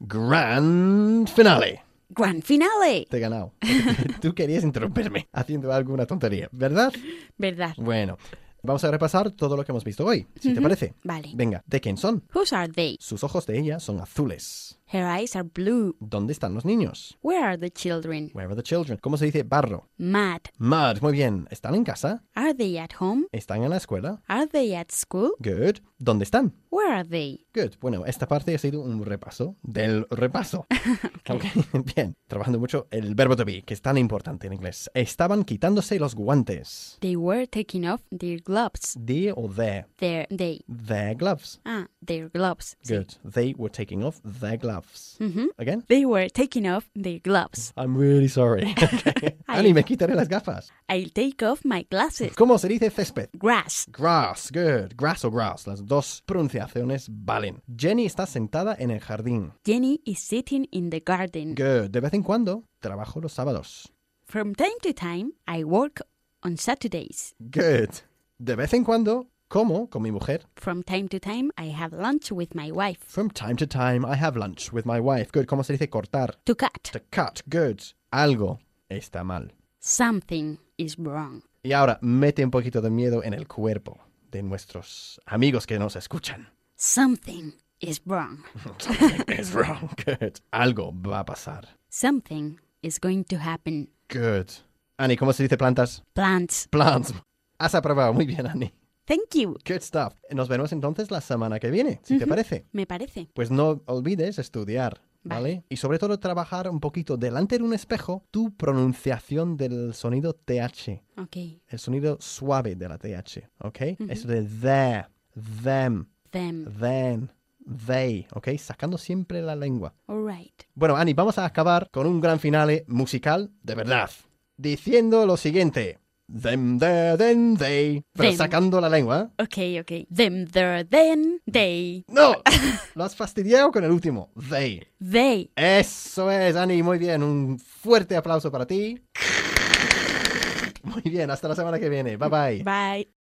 Grand finale. Grand finale. Te he ganado. Tú querías interrumpirme haciendo alguna tontería, ¿verdad? ¿Verdad? Bueno, vamos a repasar todo lo que hemos visto hoy, si te parece. Vale. Venga, ¿de quién son? Whose are they? Sus ojos de ella son azules. Her eyes are blue. ¿Dónde están los niños? Where are the children? Where are the children? ¿Cómo se dice barro? Mad. Mud, muy bien. ¿Están en casa? Are they at home? ¿Están en la escuela? Are they at school? Good. ¿Dónde están? Where are they? Good. Bueno, esta parte ha sido un repaso del repaso. Okay. Bien. Trabajando mucho el verbo to be, que es tan importante en inglés. Estaban quitándose los guantes. They were taking off their gloves. The o their? They. Their gloves. Their gloves. Sí. Good. They were taking off their gloves. Again? They were taking off their gloves. I'm really sorry. Okay. Annie, me quitaré las gafas. I'll take off my glasses. ¿Cómo se dice césped? Grass. Grass, good. Grass o grass. Las dos pronunciaciones valen. Jenny está sentada en el jardín. Jenny is sitting in the garden. Good. De vez en cuando trabajo los sábados. From time to time, I work on Saturdays. Good. De vez en cuando como con mi mujer. From time to time, I have lunch with my wife. From time to time, I have lunch with my wife. Good. ¿Cómo se dice cortar? To cut. To cut. Good. Algo está mal. Something is wrong. Y ahora, mete un poquito de miedo en el cuerpo de nuestros amigos que nos escuchan. Something is wrong. Something is wrong. Good. Algo va a pasar. Something is going to happen. Good. Annie, ¿cómo se dice plantas? Plants. Plants. Has aprobado. Muy bien, Annie. Thank you. Good stuff. Nos vemos entonces la semana que viene, si te parece. Me parece. Pues no olvides estudiar, ¿vale? Y sobre todo trabajar un poquito delante de un espejo tu pronunciación del sonido TH. Ok. El sonido suave de la TH, ¿ok? Eso de there, them, Them. then, they, ¿ok? Sacando siempre la lengua. All right. Bueno, Annie, vamos a acabar con un gran finale musical de verdad. Diciendo lo siguiente. Them, there, then, they. Pero Them. sacando la lengua. Ok. Them, there, then, they. ¡No! Lo has fastidiado con el último. They. They. Eso es, Annie. Muy bien. Un fuerte aplauso para ti. Muy bien. Hasta la semana que viene. Bye, bye. Bye.